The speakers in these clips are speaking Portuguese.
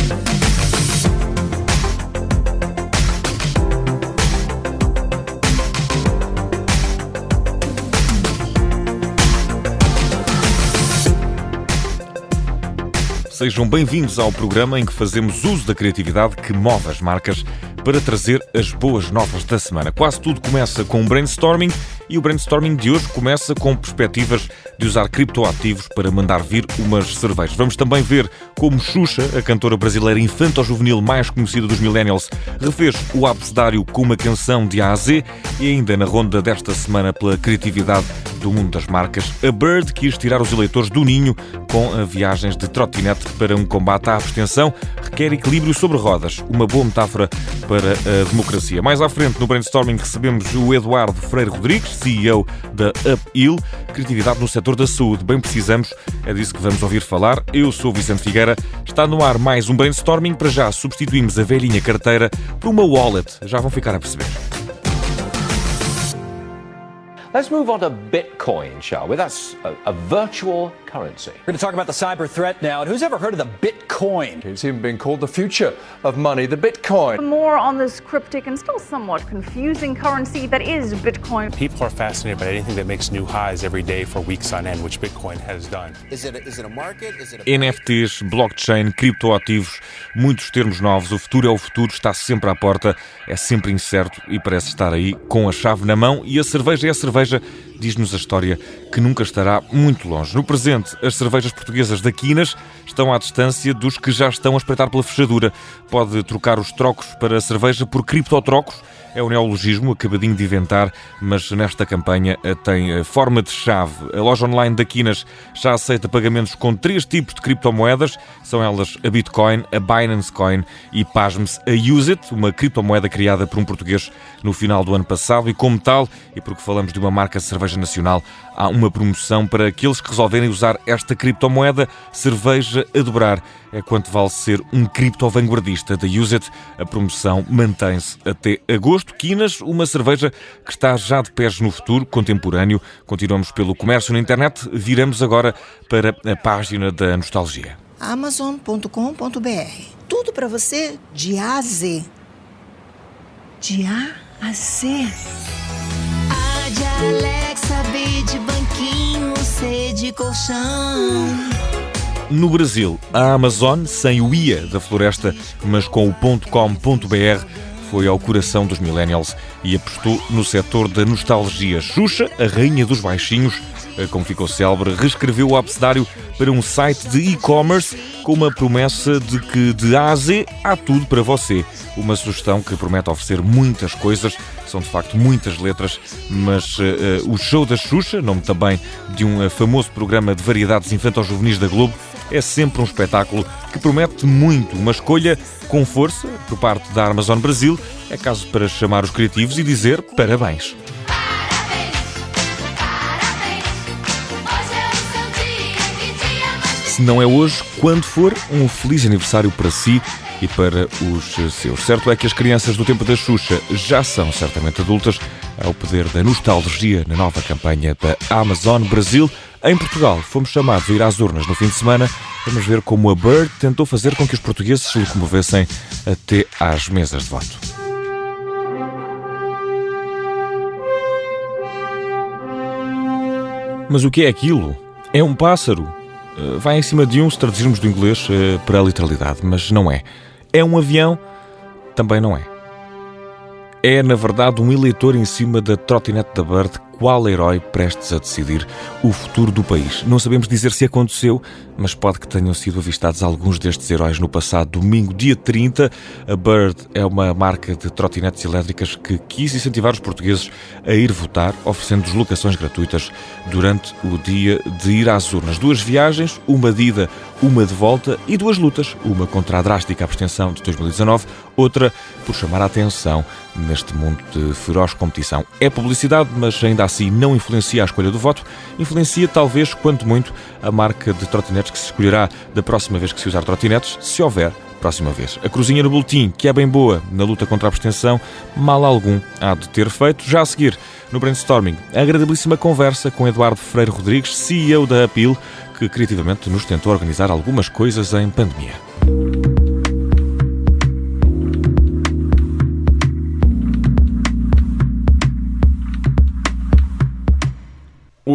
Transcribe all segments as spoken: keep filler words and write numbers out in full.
Sejam bem-vindos ao programa em que fazemos uso da criatividade que move as marcas para trazer as boas novas da semana. Quase tudo começa com um brainstorming e o brainstorming de hoje começa com perspectivas de usar criptoativos para mandar vir umas cervejas. Vamos também ver como Xuxa, a cantora brasileira infanto-juvenil mais conhecida dos millennials, refez o abecedário com uma canção de A a Z e ainda na ronda desta semana pela criatividade do mundo das marcas, a Bird quis tirar os eleitores do ninho com viagens de trotinete para um combate à abstenção, requer equilíbrio sobre rodas, uma boa metáfora para a democracia. Mais à frente, no brainstorming, recebemos o Eduardo Freire Rodrigues, C E O da Uphill, criatividade no setor da saúde. Bem precisamos, é disso que vamos ouvir falar. Eu sou o Vicente Figueira, está no ar mais um brainstorming. Para já substituímos a velhinha carteira por uma wallet, já vão ficar a perceber. Let's move on to Bitcoin, shall we? That's a, a virtual currency. We're going to talk about the cyber threat now. And who's ever heard of the Bitcoin? It's even been called the future of money, the Bitcoin. More on this cryptic and still somewhat confusing currency that is Bitcoin. People are fascinated by anything that makes new highs every day for weeks on end, which Bitcoin has done. Is it a, is it a market? Is it a... N F Ts, blockchain, criptoativos, muitos termos novos. O futuro é o futuro, está sempre à porta, é sempre incerto e parece estar aí com a chave na mão. E a cerveja é a cerveja, diz-nos a história, que nunca estará muito longe. No presente, as cervejas portuguesas da Quinas estão à distância dos que já estão a espreitar pela fechadura. Pode trocar os trocos para a cerveja por criptotrocos. É um neologismo acabadinho de inventar, mas nesta campanha tem forma de chave. A loja online da Quinas já aceita pagamentos com três tipos de criptomoedas. São elas a Bitcoin, a Binance Coin e, pasme-se, a Use It, uma criptomoeda criada por um português no final do ano passado. E como tal, e porque falamos de uma marca de cerveja nacional, há uma promoção para aqueles que resolverem usar esta criptomoeda. Cerveja a dobrar é quanto vale ser um cripto-vanguardista da Use It. A promoção mantém-se até agosto. Quinas, uma cerveja que está já de pés no futuro contemporâneo. Continuamos pelo comércio na internet. Viramos agora para a página da nostalgia. amazon ponto com ponto b r. Tudo para você de A a Z. De A a Z. A de Alexa, B de banquinho, C de colchão. No Brasil, a Amazon, sem o I A da floresta, mas com o .com.br, foi ao coração dos millennials e apostou no setor da nostalgia. Xuxa, a rainha dos baixinhos, como ficou célebre, reescreveu o abecedário para um site de e-commerce com uma promessa de que de A a Z há tudo para você. Uma sugestão que promete oferecer muitas coisas, são de facto muitas letras, mas uh, uh, o show da Xuxa, nome também de um uh, famoso programa de variedades infanto-juvenis da Globo, é sempre um espetáculo que promete muito. Uma escolha com força por parte da Amazon Brasil. É caso para chamar os criativos e dizer parabéns. Se não é hoje, quando for, um feliz aniversário para si e para os seus. Certo é que as crianças do tempo da Xuxa já são certamente adultas, ao poder da nostalgia na nova campanha da Amazon Brasil. Em Portugal, fomos chamados a ir às urnas no fim de semana. Vamos ver como a Bird tentou fazer com que os portugueses se locomovessem até às mesas de voto. Mas o que é aquilo? É um pássaro. Vai em cima de um, se traduzirmos do inglês para a literalidade, mas não é. É um avião? Também não é. É, na verdade, um eleitor em cima da trotinete da Bird. Qual herói prestes a decidir o futuro do país? Não sabemos dizer se aconteceu, mas pode que tenham sido avistados alguns destes heróis no passado domingo, dia trinta. A Bird é uma marca de trotinetes elétricas que quis incentivar os portugueses a ir votar, oferecendo deslocações gratuitas durante o dia de ir às urnas. Duas viagens, uma de ida, uma de volta e duas lutas. Uma contra a drástica abstenção de dois mil e dezanove, outra por chamar a atenção neste mundo de feroz competição. É publicidade, mas ainda assim não influencia a escolha do voto. Influencia talvez, quanto muito, a marca de trotinetes que se escolherá da próxima vez que se usar trotinetes, se houver próxima vez. A cruzinha no boletim, que é bem boa na luta contra a abstenção, mal algum há de ter feito. Já a seguir, no brainstorming, a agradabilíssima conversa com Eduardo Freire Rodrigues, C E O da Uphill, que criativamente nos tentou organizar algumas coisas em pandemia.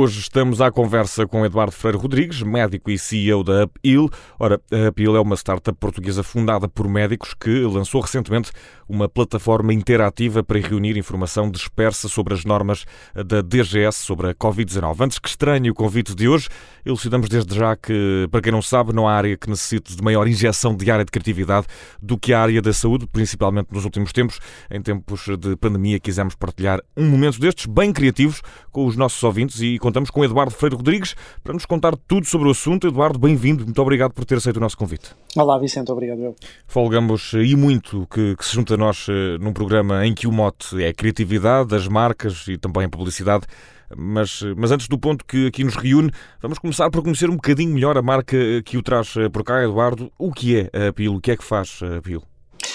Hoje estamos à conversa com Eduardo Freire Rodrigues, médico e C E O da UpHeal. Ora, a UpHeal é uma startup portuguesa fundada por médicos que lançou recentemente uma plataforma interativa para reunir informação dispersa sobre as normas da D G S sobre a covid dezanove. Antes que estranhe o convite de hoje, elucidamos desde já que, para quem não sabe, não há área que necessite de maior injeção diária de criatividade do que a área da saúde, principalmente nos últimos tempos. Em tempos de pandemia, quisemos partilhar um momento destes bem criativos com os nossos ouvintes e contamos com Eduardo Freire Rodrigues para nos contar tudo sobre o assunto. Eduardo, bem-vindo. Muito obrigado por ter aceito o nosso convite. Olá, Vicente. Obrigado eu. Folgamos e muito que, que se junta a nós num programa em que o mote é criatividade, as marcas e também a publicidade. Mas, mas antes do ponto que aqui nos reúne, vamos começar por conhecer um bocadinho melhor a marca que o traz por cá. Eduardo, o que é a UpHeal? O que é que faz a UpHeal?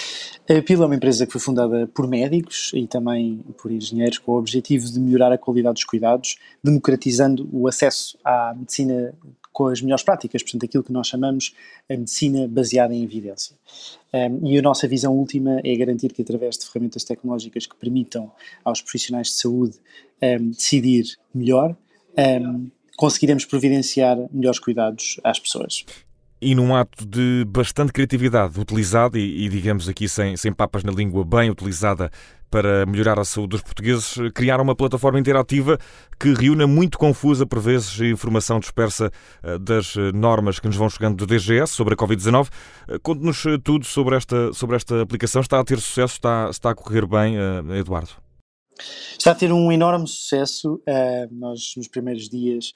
A UpHeal é uma empresa que foi fundada por médicos e também por engenheiros com o objetivo de melhorar a qualidade dos cuidados, democratizando o acesso à medicina com as melhores práticas, portanto aquilo que nós chamamos a medicina baseada em evidência. Um, e a nossa visão última é garantir que através de ferramentas tecnológicas que permitam aos profissionais de saúde um, decidir melhor, um, conseguiremos providenciar melhores cuidados às pessoas. E num ato de bastante criatividade utilizada e, e digamos aqui sem, sem papas na língua, bem utilizada para melhorar a saúde dos portugueses, criaram uma plataforma interativa que reúne muito confusa, por vezes, informação dispersa das normas que nos vão chegando do D G S sobre a covid dezanove. Conte-nos tudo sobre esta, sobre esta aplicação. Está a ter sucesso? Está, está a correr bem, Eduardo? Está a ter um enorme sucesso. Nós, nos primeiros dias,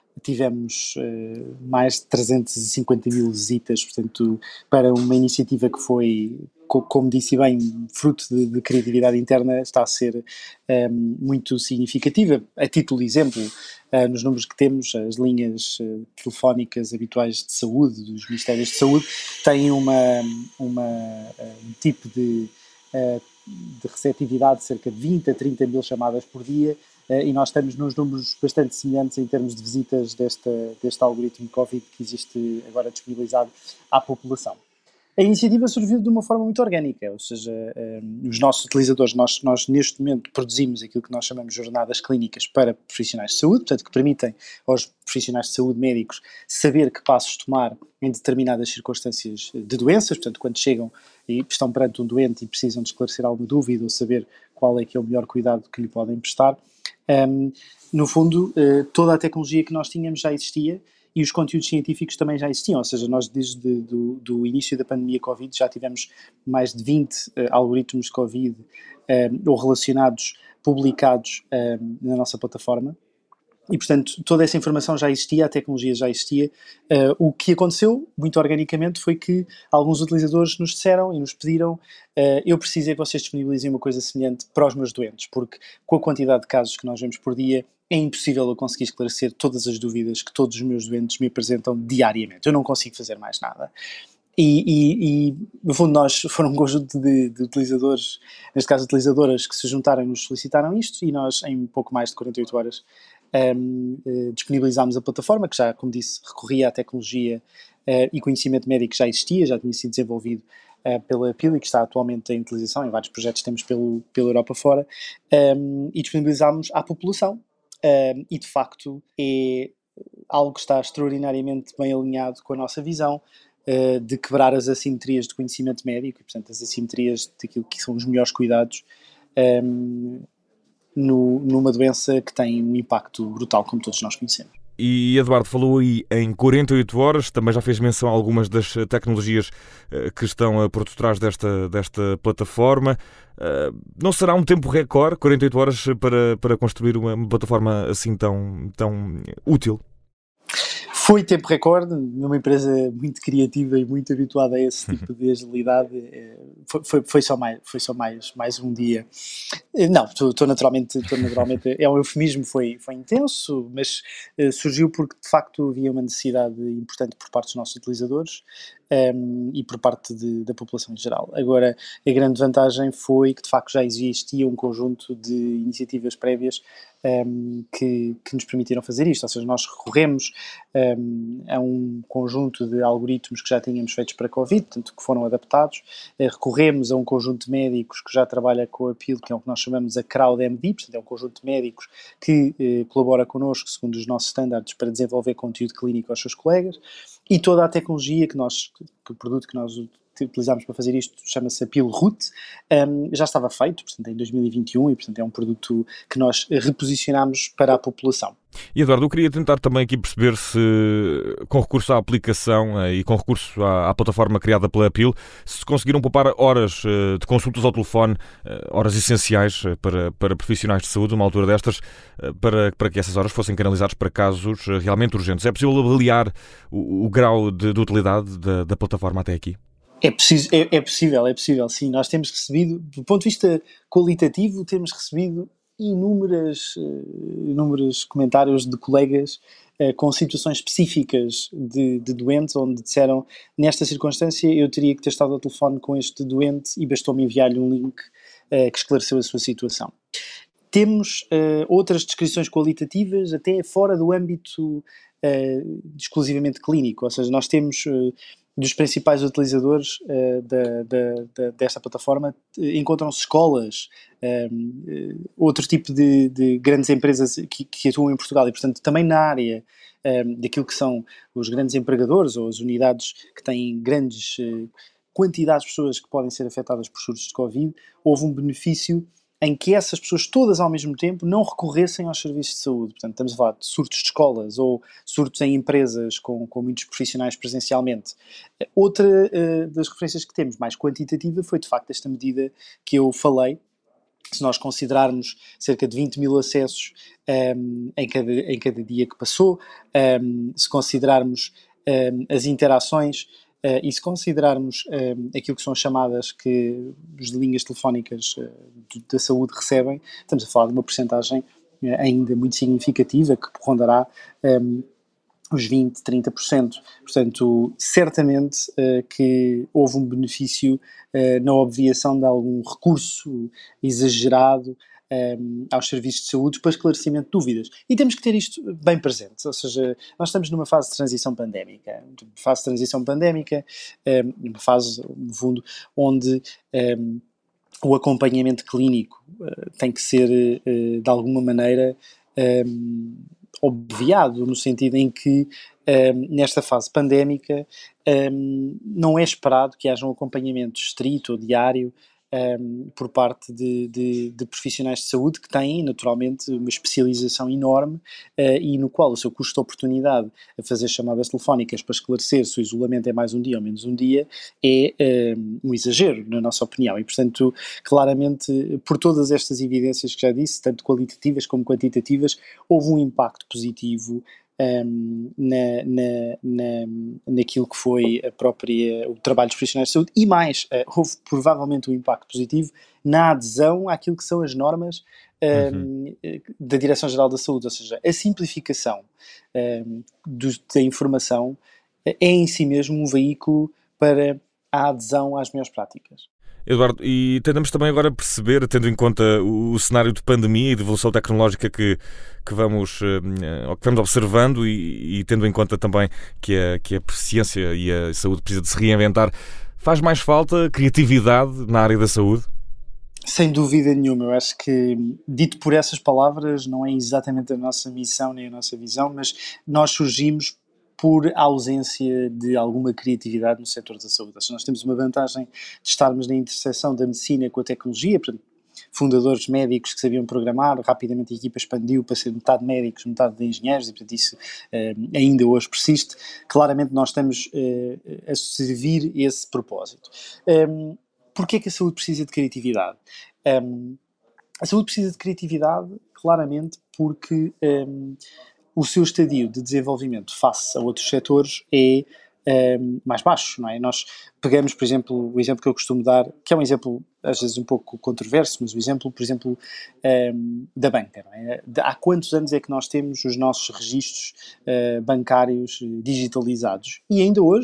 tivemos uh, mais de trezentas e cinquenta mil visitas, portanto, para uma iniciativa que foi, co- como disse bem, fruto de, de criatividade interna, está a ser um, muito significativa. A título de exemplo, uh, nos números que temos, as linhas uh, telefónicas habituais de saúde, dos Ministérios de Saúde, têm uma, uma, uh, um tipo de, uh, de receptividade de cerca de vinte a trinta mil chamadas por dia. Uh, e nós estamos nos números bastante semelhantes em termos de visitas desta, deste algoritmo Covid que existe agora disponibilizado à população. A iniciativa surgiu de uma forma muito orgânica, ou seja, um, os nossos utilizadores, nós, nós neste momento produzimos aquilo que nós chamamos de jornadas clínicas para profissionais de saúde, portanto que permitem aos profissionais de saúde médicos saber que passos tomar em determinadas circunstâncias de doenças, portanto quando chegam e estão perante um doente e precisam de esclarecer alguma dúvida ou saber qual é que é o melhor cuidado que lhe podem prestar. Um, no fundo, uh, toda a tecnologia que nós tínhamos já existia e os conteúdos científicos também já existiam, ou seja, nós desde do, do início da pandemia Covid já tivemos mais de vinte uh, algoritmos de Covid um, ou relacionados, publicados um, na nossa plataforma. E, portanto, toda essa informação já existia, a tecnologia já existia. Uh, o que aconteceu, muito organicamente, foi que alguns utilizadores nos disseram e nos pediram uh, eu preciso é que vocês disponibilizem uma coisa semelhante para os meus doentes, porque com a quantidade de casos que nós vemos por dia, é impossível eu conseguir esclarecer todas as dúvidas que todos os meus doentes me apresentam diariamente. Eu não consigo fazer mais nada. E, e, e no fundo, nós foram um conjunto de, de utilizadores, neste caso utilizadoras, que se juntaram e nos solicitaram isto, e nós, em pouco mais de quarenta e oito horas, Um, uh, disponibilizámos a plataforma, que já, como disse, recorria à tecnologia uh, e conhecimento médico que já existia, já tinha sido desenvolvido uh, pela UpHeal e que está atualmente em utilização em vários projetos que temos pelo, pela Europa fora, um, e disponibilizámos à população, um, e de facto é algo que está extraordinariamente bem alinhado com a nossa visão uh, de quebrar as assimetrias de conhecimento médico e, portanto, as assimetrias daquilo que são os melhores cuidados um, No, numa doença que tem um impacto brutal, como todos nós conhecemos. E Eduardo falou aí em quarenta e oito horas, também já fez menção a algumas das tecnologias que estão por detrás desta, desta plataforma. Não será um tempo recorde, quarenta e oito horas, para, para construir uma, uma plataforma assim tão, tão útil? Foi tempo recorde, numa empresa muito criativa e muito habituada a esse tipo de agilidade, foi, foi, foi só, mais, foi só mais, mais um dia. Não, estou naturalmente, estou naturalmente, é um eufemismo, foi, foi intenso, mas uh, surgiu porque de facto havia uma necessidade importante por parte dos nossos utilizadores um, e por parte de, da população em geral. Agora, a grande vantagem foi que, de facto, já existia um conjunto de iniciativas prévias um, que, que nos permitiram fazer isto, ou seja, nós recorremos um, a um conjunto de algoritmos que já tínhamos feitos para Covid, portanto, que foram adaptados, uh, recorremos a um conjunto de médicos que já trabalha com a Peel, que é o que nós chamamos a CrowdMD, portanto, é um conjunto de médicos que uh, colabora connosco, segundo os nossos estándares, para desenvolver conteúdo clínico aos seus colegas, e toda a tecnologia que nós, que o produto que nós utilizámos para fazer isto chama-se a Peel Root, um, já estava feito, portanto, em dois mil e vinte e um, e portanto é um produto que nós reposicionámos para a população. E Eduardo, eu queria tentar também aqui perceber se, com recurso à aplicação eh, e com recurso à, à plataforma criada pela Peel, se conseguiram poupar horas eh, de consultas ao telefone, eh, horas essenciais eh, para, para profissionais de saúde, numa altura destas, eh, para, para que essas horas fossem canalizadas para casos eh, realmente urgentes. É possível avaliar o, o grau de, de utilidade da, da plataforma até aqui? É, preciso, é, é possível, é possível, sim. Nós temos recebido, do ponto de vista qualitativo, temos recebido inúmeras, uh, inúmeros comentários de colegas uh, com situações específicas de, de doentes, onde disseram, nesta circunstância eu teria que ter estado ao telefone com este doente e bastou-me enviar-lhe um link uh, que esclareceu a sua situação. Temos uh, outras descrições qualitativas até fora do âmbito uh, exclusivamente clínico, ou seja, nós temos... Uh, dos principais utilizadores uh, da, da, da, desta plataforma uh, encontram-se escolas, um, uh, outro tipo de, de grandes empresas que, que atuam em Portugal e, portanto, também na área um, daquilo que são os grandes empregadores ou as unidades que têm grandes uh, quantidades de pessoas que podem ser afetadas por surtos de Covid, houve um benefício em que essas pessoas todas ao mesmo tempo não recorressem aos serviços de saúde. Portanto, estamos a falar de surtos de escolas ou surtos em empresas com, com muitos profissionais presencialmente. Outra uh, das referências que temos, mais quantitativa, foi de facto esta medida que eu falei. Se nós considerarmos cerca de vinte mil acessos um, em, cada, em cada dia que passou, um, se considerarmos um, as interações, Uh, e se considerarmos uh, aquilo que são as chamadas que as linhas telefónicas uh, da saúde recebem, estamos a falar de uma percentagem uh, ainda muito significativa, que rondará um, os vinte, trinta por cento. Portanto, certamente uh, que houve um benefício uh, na obviação de algum recurso exagerado Um, aos serviços de saúde para esclarecimento de dúvidas. E temos que ter isto bem presente, ou seja, nós estamos numa fase de transição pandémica, fase de transição pandémica, um, uma fase, no fundo, onde um, o acompanhamento clínico uh, tem que ser, uh, de alguma maneira, um, obviado, no sentido em que, um, nesta fase pandémica, um, não é esperado que haja um acompanhamento estrito ou diário Um, por parte de, de, de profissionais de saúde que têm, naturalmente, uma especialização enorme uh, e no qual o seu custo de oportunidade a fazer chamadas telefónicas para esclarecer se o isolamento é mais um dia ou menos um dia é um, um exagero, na nossa opinião. E, portanto, claramente, por todas estas evidências que já disse, tanto qualitativas como quantitativas, houve um impacto positivo Um, na, na, na, naquilo que foi a própria, o trabalho dos profissionais de saúde e mais, uh, houve provavelmente um impacto positivo na adesão àquilo que são as normas um, uhum. da Direção-Geral da Saúde, ou seja, a simplificação um, do, da informação é em si mesmo um veículo para a adesão às melhores práticas. Eduardo, e tentamos também agora perceber, tendo em conta o, o cenário de pandemia e de evolução tecnológica que, que, vamos, uh, que vamos observando e, e tendo em conta também que a, que a ciência e a saúde precisa de se reinventar, faz mais falta criatividade na área da saúde? Sem dúvida nenhuma. Eu acho que, dito por essas palavras, não é exatamente a nossa missão nem a nossa visão, mas nós surgimos por ausência de alguma criatividade no setor da saúde. Seja, nós temos uma vantagem de estarmos na interseção da medicina com a tecnologia, portanto, fundadores médicos que sabiam programar, rapidamente a equipa expandiu para ser metade médicos, metade de engenheiros, e portanto isso uh, ainda hoje persiste. Claramente nós estamos uh, a servir esse propósito. Um, Porquê que a saúde precisa de criatividade? Um, a saúde precisa de criatividade, claramente, porque um, o seu estadio de desenvolvimento face a outros setores é um, mais baixo, não é? Nós pegamos, por exemplo, o exemplo que eu costumo dar, que é um exemplo às vezes um pouco controverso, mas o exemplo, por exemplo, um, da banca, não é? De, há quantos anos é que nós temos os nossos registros uh, bancários digitalizados? E ainda hoje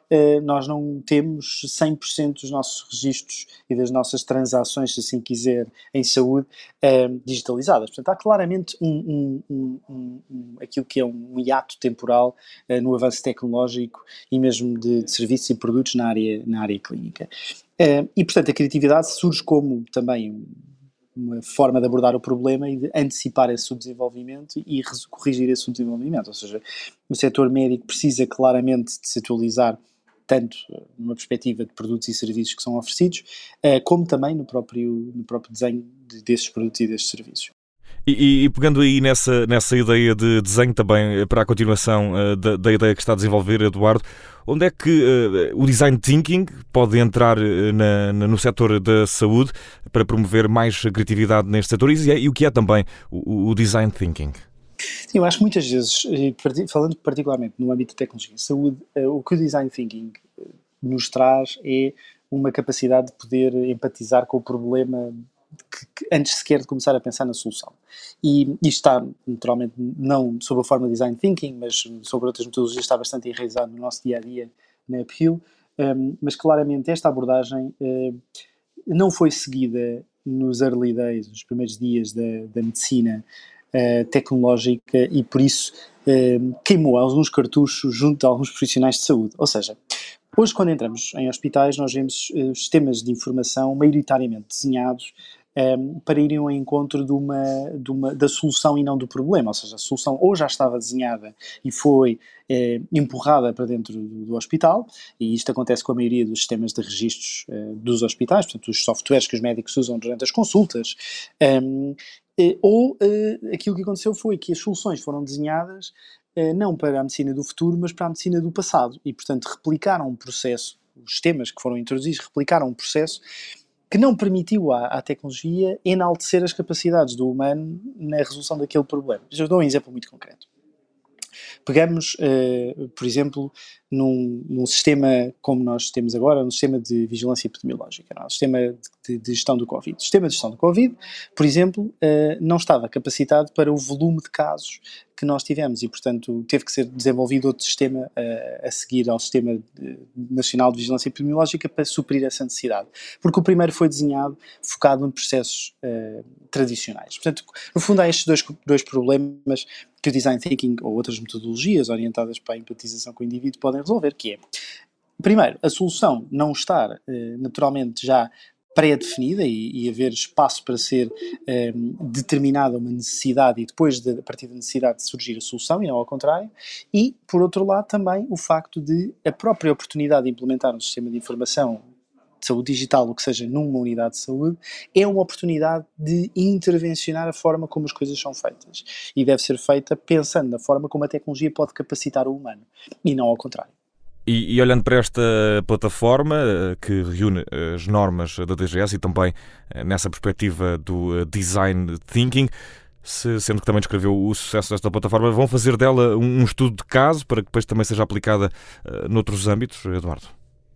uh, nós não temos cem por cento dos nossos registros e das nossas transações, se assim quiser, em saúde, uh, digitalizadas. Portanto, há claramente um, um, um, um, um, aquilo que é um hiato temporal uh, no avanço tecnológico e mesmo de, de serviços e produtos na área, na área clínica. Uh, e, portanto, a criatividade surge como também uma forma de abordar o problema e de antecipar esse subdesenvolvimento e corrigir esse subdesenvolvimento. Ou seja, o setor médico precisa claramente de se atualizar, tanto numa perspectiva de produtos e serviços que são oferecidos, como também no próprio, no próprio desenho de, desses produtos e desses serviços. E, e pegando aí nessa, nessa ideia de desenho também, para a continuação uh, da, da ideia que está a desenvolver, Eduardo, onde é que uh, o design thinking pode entrar uh, na, na, no setor da saúde para promover mais criatividade neste setor e, e o que é também o, o design thinking? Sim, eu acho que muitas vezes, falando particularmente no âmbito da tecnologia e saúde, uh, o que o design thinking nos traz é uma capacidade de poder empatizar com o problema Que, que, antes sequer de começar a pensar na solução. E isto está, naturalmente, não sob a forma de design thinking, mas sobre outras metodologias, está bastante enraizado no nosso dia-a-dia na Uphill, um, mas claramente esta abordagem uh, não foi seguida nos early days, nos primeiros dias da, da medicina uh, tecnológica e, por isso, uh, queimou alguns cartuchos junto a alguns profissionais de saúde. Ou seja, hoje, quando entramos em hospitais, nós vemos uh, sistemas de informação maioritariamente desenhados um, para irem ao encontro de uma, de uma, da solução e não do problema. Ou seja, a solução ou já estava desenhada e foi uh, empurrada para dentro do, do hospital, e isto acontece com a maioria dos sistemas de registros uh, dos hospitais, portanto, os softwares que os médicos usam durante as consultas, um, uh, ou uh, aquilo que aconteceu foi que as soluções foram desenhadas não para a medicina do futuro, mas para a medicina do passado. E, portanto, replicaram um processo, os sistemas que foram introduzidos replicaram um processo que não permitiu à, à tecnologia enaltecer as capacidades do humano na resolução daquele problema. Eu dou um exemplo muito concreto. Pegamos, uh, por exemplo, num, num sistema como nós temos agora, um sistema de vigilância epidemiológica, não? Um sistema de, de gestão do Covid. O sistema de gestão do Covid, por exemplo, uh, não estava capacitado para o volume de casos que nós tivemos e, portanto, teve que ser desenvolvido outro sistema uh, a seguir ao Sistema de, Nacional de Vigilância Epidemiológica para suprir essa necessidade. Porque o primeiro foi desenhado focado em processos uh, tradicionais. Portanto, no fundo, há estes dois, dois problemas que o Design Thinking ou outras metodologias orientadas para a empatização com o indivíduo podem resolver, que é, primeiro, a solução não estar uh, naturalmente já pré-definida e, e haver espaço para ser um, determinada uma necessidade e depois, de, a partir da necessidade, de surgir a solução e não ao contrário. E, por outro lado, também o facto de a própria oportunidade de implementar um sistema de informação de saúde digital, o que seja numa unidade de saúde, é uma oportunidade de intervencionar a forma como as coisas são feitas. E deve ser feita pensando na forma como a tecnologia pode capacitar o humano e não ao contrário. E, e olhando para esta plataforma que reúne as normas da D G S e também nessa perspectiva do design thinking, se, sendo que também descreveu o sucesso desta plataforma, vão fazer dela um, um estudo de caso para que depois também seja aplicada uh, noutros âmbitos, Eduardo?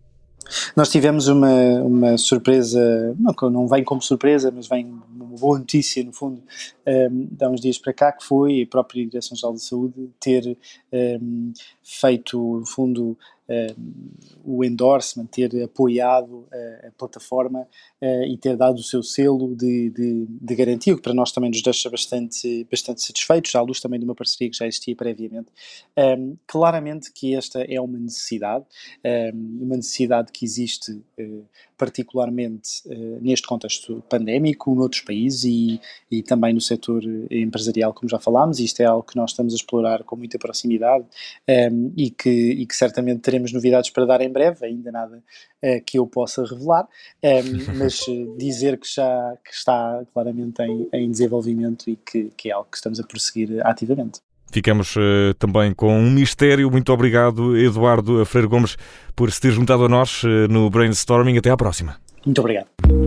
Nós tivemos uma, uma surpresa, não, não vem como surpresa, mas vem uma boa notícia, no fundo, um, de há uns dias para cá, que foi a própria Direção-Geral de Saúde ter um, feito, no fundo, um, o endorsement, ter apoiado a, a plataforma uh, e ter dado o seu selo de, de, de garantia, o que para nós também nos deixa bastante, bastante satisfeitos, à luz também de uma parceria que já existia previamente. Um, claramente que esta é uma necessidade, um, uma necessidade que existe uh, particularmente uh, neste contexto pandémico, noutros países e, e também no setor empresarial, como já falámos, e isto é algo que nós estamos a explorar com muita proximidade um, e, que, e que certamente teremos novidades para dar em breve, ainda nada uh, que eu possa revelar, um, mas uh, dizer que já que está claramente em, em desenvolvimento e que, que é algo que estamos a prosseguir ativamente. Ficamos uh, também com um mistério. Muito obrigado, Eduardo Freire Gomes, por se ter juntado a nós uh, no Brainstorming. Até à próxima. Muito obrigado.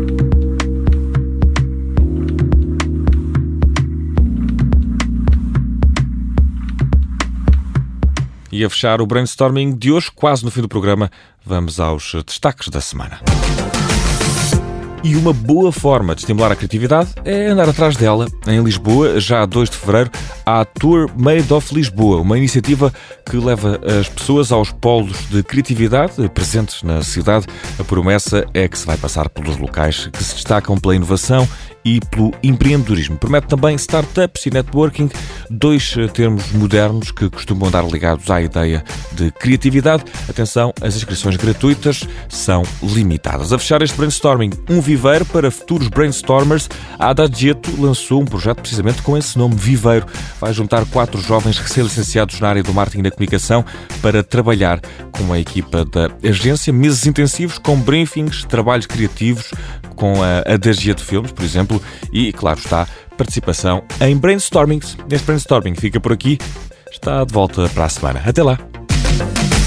E a fechar o Brainstorming de hoje, quase no fim do programa, vamos aos destaques da semana. E uma boa forma de estimular a criatividade é andar atrás dela. Em Lisboa, já a dois de fevereiro, há a Tour Made of Lisboa, uma iniciativa que leva as pessoas aos polos de criatividade presentes na cidade. A promessa é que se vai passar pelos locais que se destacam pela inovação e pelo empreendedorismo. Promete também startups e networking, dois termos modernos que costumam andar ligados à ideia de criatividade. Atenção, as inscrições gratuitas são limitadas. A fechar este brainstorming, um viveiro para futuros brainstormers, a Adagietto lançou um projeto precisamente com esse nome, Viveiro. Vai juntar quatro jovens recém-licenciados na área do marketing e da comunicação para trabalhar com a equipa da agência. Meses intensivos com briefings, trabalhos criativos, com a Adagietto Filmes, por exemplo, e, claro está, participação em brainstormings. Este brainstorming fica por aqui, está de volta para a semana. Até lá!